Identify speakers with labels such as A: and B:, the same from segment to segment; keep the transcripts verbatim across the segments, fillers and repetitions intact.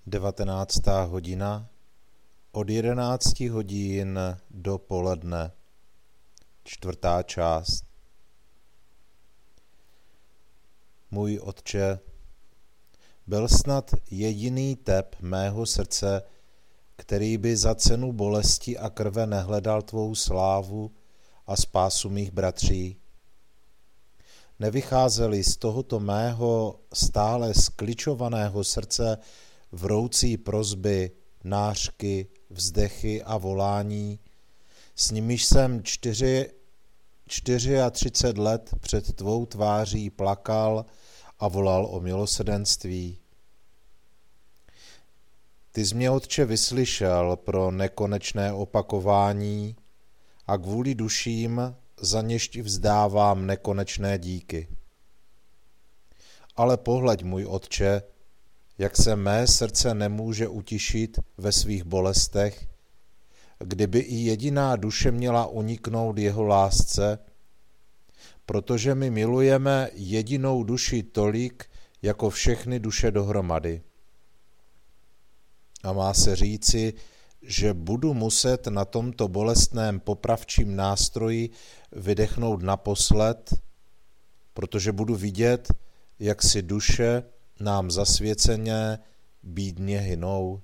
A: devatenáctá hodina, od jedenácti hodin do poledne, čtvrtá část. Můj Otče, byl snad jediný tep mého srdce, který by za cenu bolesti a krve nehledal tvou slávu a spásu mých bratří. Nevycházely z tohoto mého stále skličovaného srdce vroucí prosby, nářky, vzdechy a volání, s nimiž jsem čtyři, čtyřiatřicet let před tvou tváří plakal a volal o milosrdenství. Ty jsi mě, Otče, vyslyšel pro nekonečné opakování a kvůli duším, za něž ti vzdávám nekonečné díky. Ale pohleď, můj Otče, jak se mé srdce nemůže utišit ve svých bolestech, kdyby i jediná duše měla uniknout jeho lásce, protože my milujeme jedinou duši tolik, jako všechny duše dohromady. A má se říci, že budu muset na tomto bolestném popravčím nástroji vydechnout naposled, protože budu vidět, jak si duše nám zasvěceně bídně hynou.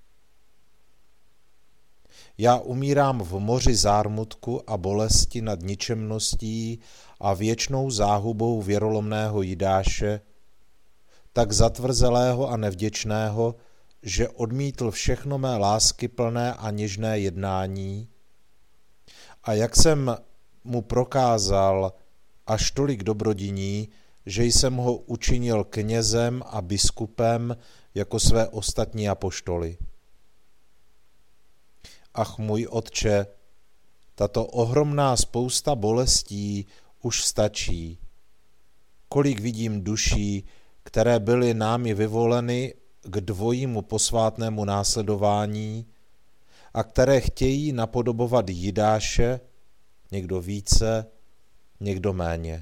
A: Já umírám v moři zármutku a bolesti nad ničemností a věčnou záhubou věrolomného Jidáše, tak zatvrzelého a nevděčného, že odmítl všechno mé láskyplné a něžné jednání, a jak jsem mu prokázal až tolik dobrodiní, že jsem ho učinil knězem a biskupem jako své ostatní apoštoly. Ach, můj Otče, tato ohromná spousta bolestí už stačí. Kolik vidím duší, které byly námi vyvoleny k dvojímu posvátnému následování a které chtějí napodobovat Jidáše, někdo více, někdo méně.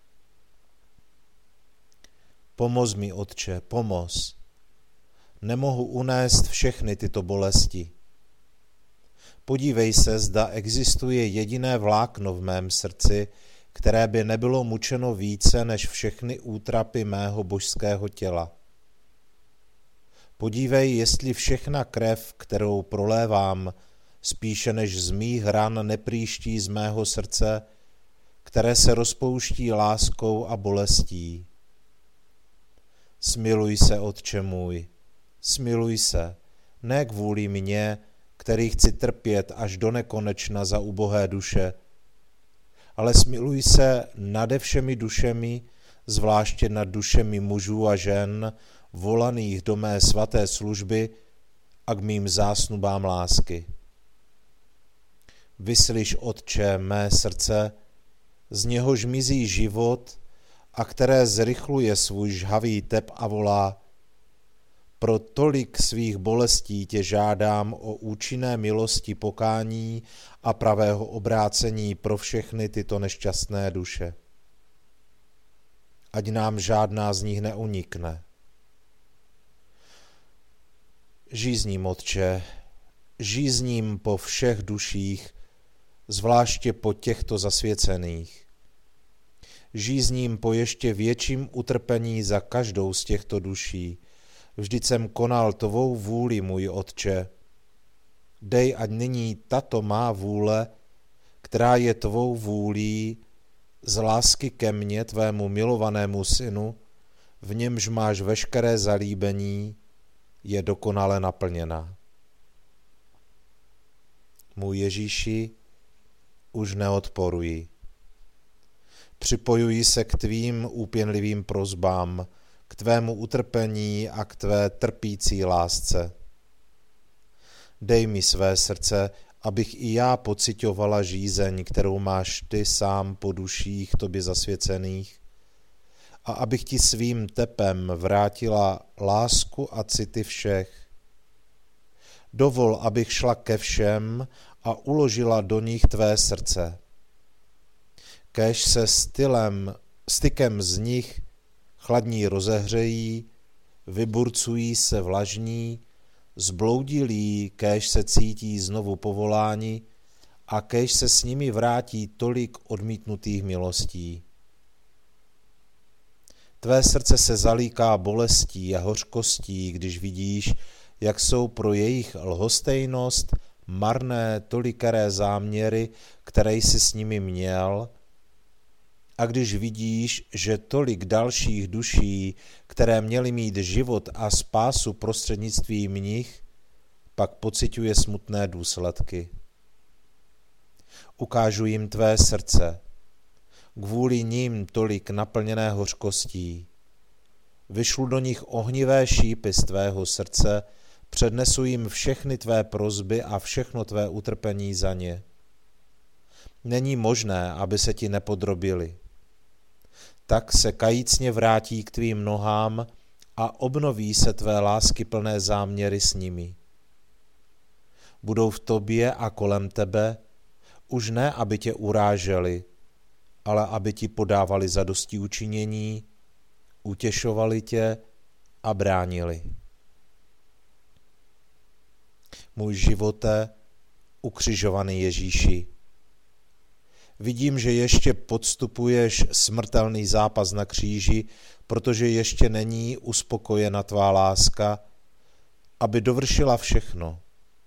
A: Pomoz mi, Otče, pomoz. Nemohu unést všechny tyto bolesti. Podívej se, zda existuje jediné vlákno v mém srdci, které by nebylo mučeno více než všechny útrapy mého božského těla. Podívej, jestli všechna krev, kterou prolévám, spíše než z mých ran neprýští z mého srdce, které se rozpouští láskou a bolestí. Smiluj se, Otče můj, smiluj se, ne kvůli mně, který chci trpět až do nekonečna za ubohé duše, ale smiluj se nade všemi dušemi, zvláště nad dušemi mužů a žen, volaných do mé svaté služby a k mým zásnubám lásky. Vyslyš, Otče, mé srdce, z něhož mizí život a které zrychluje svůj žhavý tep a volá: pro tolik svých bolestí tě žádám o účinné milosti pokání a pravého obrácení pro všechny tyto nešťastné duše. Ať nám žádná z nich neunikne. Žízním, Otče, žízním po všech duších, zvláště po těchto zasvěcených. Žízním po ještě větším utrpení za každou z těchto duší. Vždyť jsem konal tvou vůli, můj Otče. Dej, ať nyní tato má vůle, která je tvou vůlí, z lásky ke mně, tvému milovanému synu, v němž máš veškeré zalíbení, je dokonale naplněna. Můj Ježíši, už neodporuji. Připojuji se k tvým úpěnlivým prosbám, k tvému utrpení a k tvé trpící lásce. Dej mi své srdce, abych i já pociťovala žízeň, kterou máš ty sám po duších tobě zasvěcených, a abych ti svým tepem vrátila lásku a city všech. Dovol, abych šla ke všem a uložila do nich tvé srdce. Kéž se stylem, stykem z nich chladní rozehřejí, vyburcují se vlažní zbloudilí kéž se cítí znovu povoláni a kéž se s nimi vrátí tolik odmítnutých milostí. Tvé srdce se zalíká bolestí a hořkostí, když vidíš, jak jsou pro jejich lhostejnost marné tolikeré záměry, které jsi s nimi měl, a když vidíš, že tolik dalších duší, které měly mít život a spásu prostřednictvím nich, pak pociťuje smutné důsledky. Ukážu jim tvé srdce, kvůli nim tolik naplněné hořkostí. Vyšlu do nich ohnivé šípy z tvého srdce, přednesu jim všechny tvé prosby a všechno tvé utrpení za ně. Není možné, aby se ti nepodrobili. Tak se kajícně vrátí k tvým nohám a obnoví se tvé láskyplné záměry s nimi. Budou v tobě a kolem tebe, už ne, aby tě uráželi, ale aby ti podávali zadostiučinění, utěšovali tě a bránili. Můj živote, ukřižovaný Ježíši, vidím, že ještě podstupuješ smrtelný zápas na kříži, protože ještě není uspokojena tvá láska, aby dovršila všechno.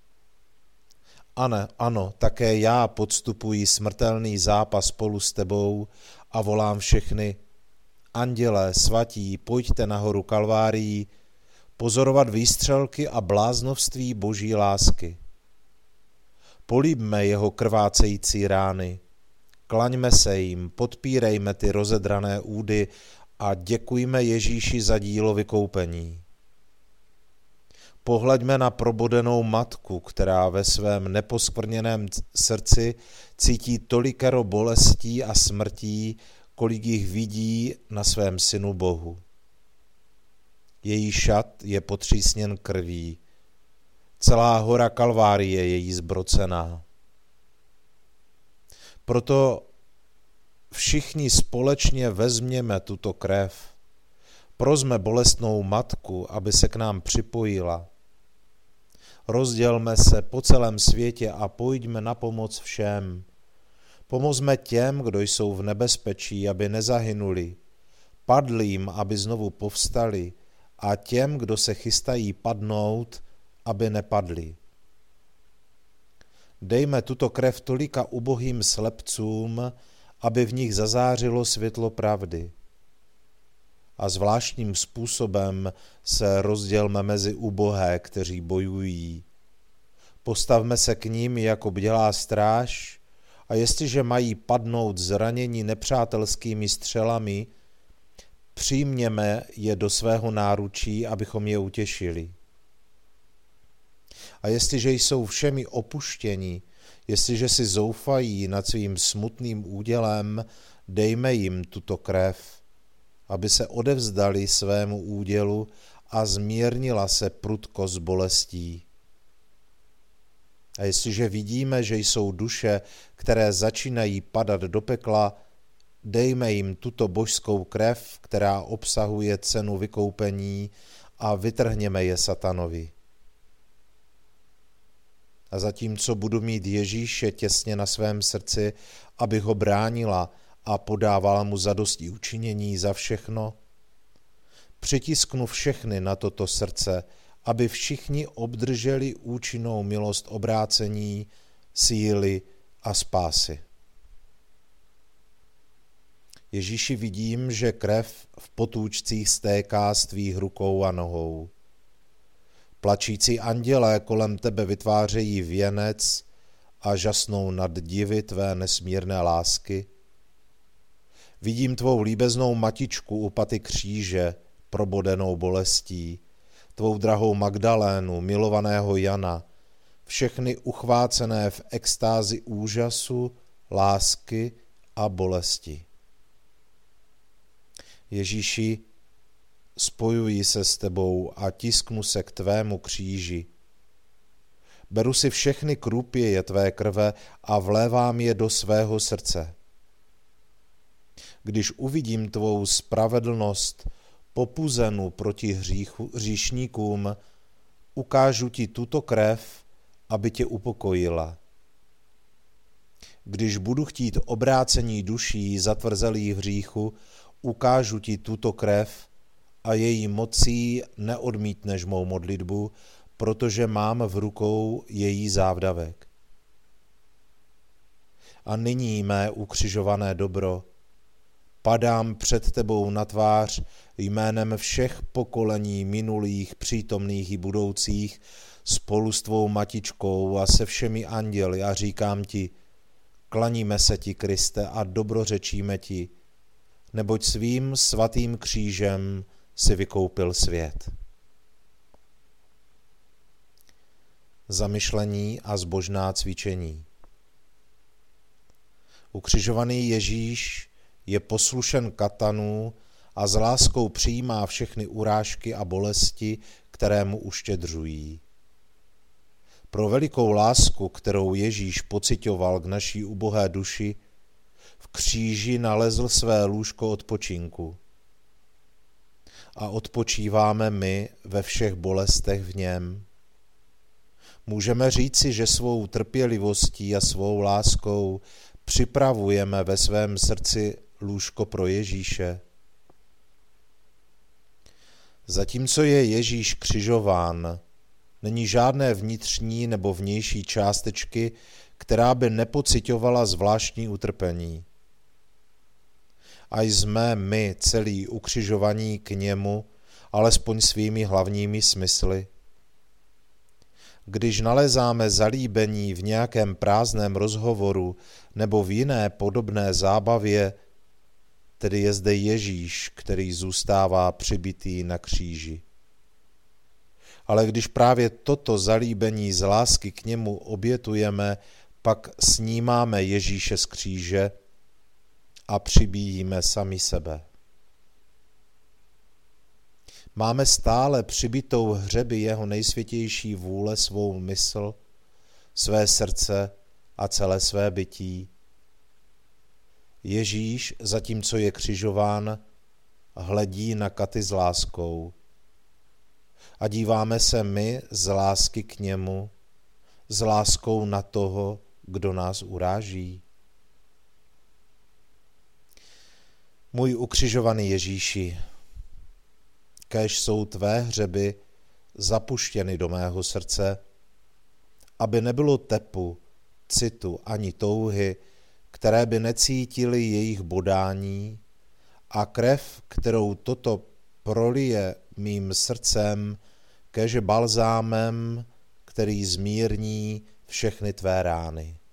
A: Ano, ano, také já podstupuji smrtelný zápas spolu s tebou a volám všechny: andělé, svatí, pojďte nahoru Kalvárií, pozorovat výstřelky a bláznovství boží lásky. Políbme jeho krvácející rány, klaňme se jim, podpírejme ty rozedrané údy a děkujme Ježíši za dílo vykoupení. Pohleďme na probodenou matku, která ve svém neposkvrněném srdci cítí tolikero bolestí a smrtí, kolik jich vidí na svém synu Bohu. Její šat je potřísněn krví, celá hora Kalvárie je jí zbrocená. Proto všichni společně vezměme tuto krev, prosme bolestnou matku, aby se k nám připojila. Rozdělme se po celém světě a pojďme na pomoc všem. Pomozme těm, kdo jsou v nebezpečí, aby nezahynuli, padlým, aby znovu povstali, a těm, kdo se chystají padnout, aby nepadli. Dejme tuto krev tolika ubohým slepcům, aby v nich zazářilo světlo pravdy. A zvláštním způsobem se rozdělme mezi ubohé, kteří bojují. Postavme se k nim jako bdělá stráž, a jestliže mají padnout zraněni nepřátelskými střelami, přijměme je do svého náručí, abychom je utěšili. A jestliže jsou všemi opuštěni, jestliže si zoufají nad svým smutným údělem, dejme jim tuto krev, aby se odevzdali svému údělu a zmírnila se prudkost bolestí. A jestliže vidíme, že jsou duše, které začínají padat do pekla, dejme jim tuto božskou krev, která obsahuje cenu vykoupení, a vytrhněme je satanovi. A zatímco budu mít Ježíše těsně na svém srdci, abych ho bránila a podávala mu zadosti učinění za všechno, přitisknu všechny na toto srdce, aby všichni obdrželi účinnou milost obrácení, síly a spásy. Ježíši, vidím, že krev v potůčcích stéká z tvých rukou a nohou. Plačící andělé kolem tebe vytvářejí věnec a žasnou nad divy tvé nesmírné lásky. Vidím tvou líbeznou matičku u paty kříže, probodenou bolestí, tvou drahou Magdalénu, milovaného Jana, všechny uchvácené v extázi úžasu, lásky a bolesti. Ježíši, spojuji se s tebou a tisknu se k tvému kříži. Beru si všechny krupěje tvé krve a vlévám je do svého srdce. Když uvidím tvou spravedlnost popuzenu proti hříchu, hříšníkům, ukážu ti tuto krev, aby tě upokojila. Když budu chtít obrácení duší zatvrzelých hříchu, ukážu ti tuto krev a její mocí neodmítneš mou modlitbu, protože mám v rukou její závdavek. A nyní, mé ukřižované dobro, padám před tebou na tvář jménem všech pokolení minulých, přítomných i budoucích, spolu s tvou matičkou a se všemi anděli a říkám ti, klaníme se ti, Kriste, a dobrořečíme ti, neboť svým svatým křížem si vykoupil svět. Zamyšlení a zbožná cvičení. Ukřižovaný Ježíš je poslušen katanu a s láskou přijímá všechny urážky a bolesti, které mu uštědřují. Pro velikou lásku, kterou Ježíš pocitoval k naší ubohé duši, v kříži nalezl své lůžko odpočinku. A odpočíváme my ve všech bolestech v něm. Můžeme říci, že svou trpělivostí a svou láskou připravujeme ve svém srdci lůžko pro Ježíše. Zatímco je Ježíš křižován, není žádné vnitřní nebo vnější částečky, která by nepocitovala zvláštní utrpení. A jsme my celí ukřižovaní k němu, alespoň svými hlavními smysly. Když nalezáme zalíbení v nějakém prázdném rozhovoru nebo v jiné podobné zábavě, tedy je zde Ježíš, který zůstává přibitý na kříži. Ale když právě toto zalíbení z lásky k němu obětujeme, pak snímáme Ježíše z kříže a přibíjíme sami sebe. Máme stále přibitou hřeby jeho nejsvětější vůle svou mysl, své srdce a celé své bytí. Ježíš, zatímco je křižován, hledí na katy s láskou. A díváme se my z lásky k němu, s láskou na toho, kdo nás uráží. Můj ukřižovaný Ježíši, kéž jsou tvé hřeby zapuštěny do mého srdce, aby nebylo tepu, citu ani touhy, které by necítily jejich bodání, a krev, kterou toto prolije mým srdcem, kéž balzámem, který zmírní všechny tvé rány.